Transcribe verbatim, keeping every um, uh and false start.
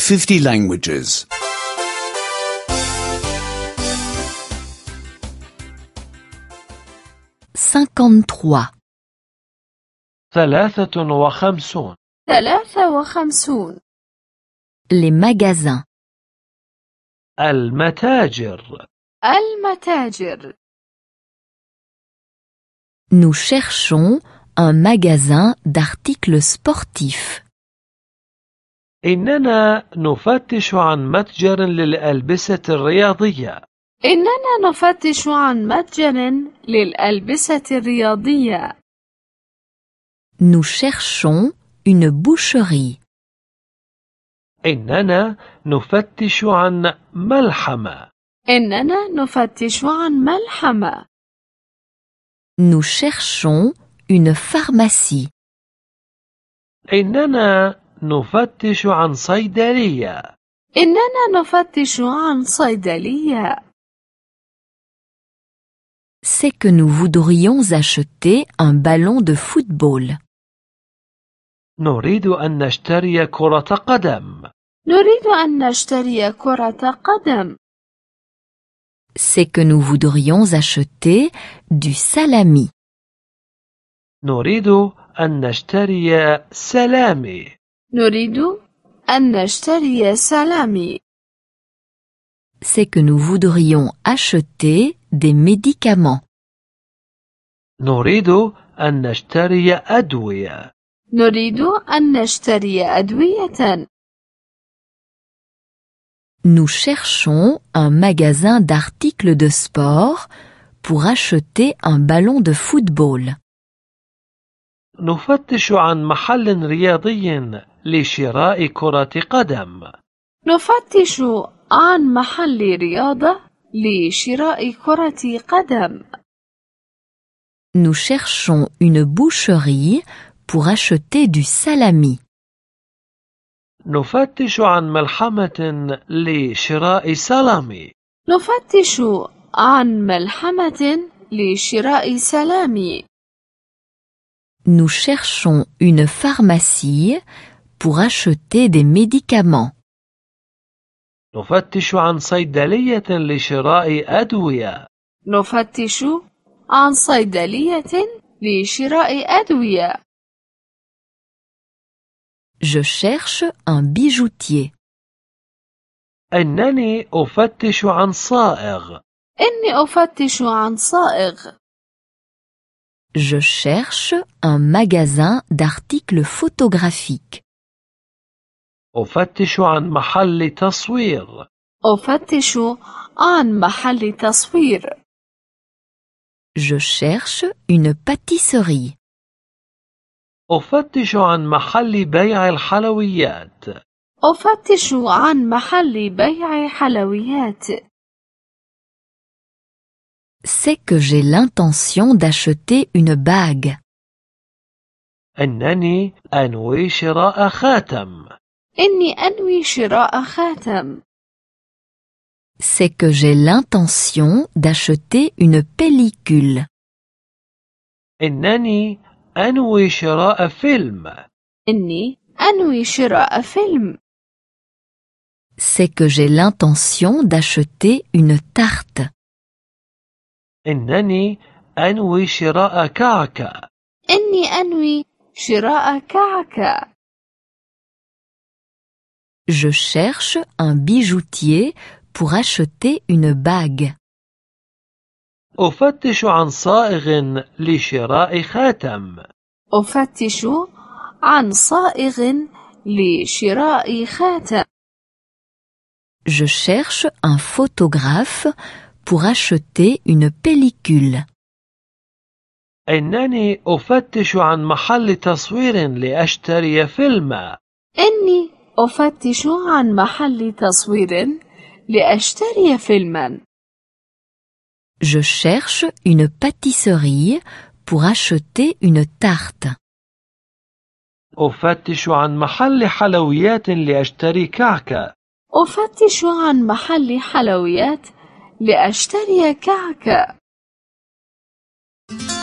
fifty languages. cinquante-trois. ثلاثة وخمسون. ثلاثة وخمسون. Les magasins. المتاجر. المتاجر. Nous cherchons un magasin d'articles sportifs. إننا نفتش عن متجر للألبسة الرياضية. إننا نفتش عن متجر للألبسة الرياضية. Nous cherchons une boucherie. إننا نفتش عن ملحمة. إننا نفتش عن ملحمة. Nous cherchons une pharmacie. إننا نفتش عن صيدلية. إننا نفتش عن صيدلية. C'est que nous voudrions acheter un ballon de football. نريد أن نشتري كرة قدم. نريد أن نشتري كرة قدم. C'est que nous voudrions acheter du salami. نريد أن نشتري سلامي. نريد أن نشتري سلامي. C'est que nous voudrions acheter des médicaments. نريد أن نشتري أدوية. نريد أن نشتري أدوية. Nous cherchons un magasin d'articles de sport pour acheter un ballon de football. نفتش عن محل رياضي لشراء كرة قدم. نفتش عن محل رياضة لشراء كرة قدم. Nous cherchons une boucherie pour acheter du salami. نفتش عن ملحمة لشراء سلامي. نفتش عن ملحمة لشراء سلامي. Nous cherchons une pharmacie pour acheter des médicaments. نفتش عن صيدلية لشراء أدوية. نفتش عن صيدلية لشراء أدوية. Je cherche un bijoutier. أنني أفتش عن صائغ. إني أفتش عن صائغ. Je cherche un magasin d'articles photographiques. أفتش عن محل تصوير. أفتش عن محل تصوير. Je cherche une pâtisserie. أفتش عن محل بيع الحلويات. أفتش عن محل بيع حلويات. C'est que j'ai l'intention d'acheter une bague. أنني أنوي شراء خاتم. إني أنوي شراء خاتم. C'est que j'ai l'intention d'acheter une pellicule. إنني أنوي شراء فيلم. إني أنوي شراء فيلم. C'est que j'ai l'intention d'acheter une tarte. إنني أنوي شراء كعكة. إني أنوي شراء كعكة. Je cherche un bijoutier pour acheter une bague. أفتش عن صائغ لشراء خاتم. أفتش عن صائغ لشراء خاتم. Je cherche un photographe pour acheter une pellicule. إنني أفتش عن محل تصوير لأشتري فيلما. إني أفتش عن محل تصوير لأشتري فيلما. Je cherche une pâtisserie pour acheter une tarte. أفتش عن محل حلويات لأشتري كعكة. أفتش عن محل حلويات لأشتري كعكة.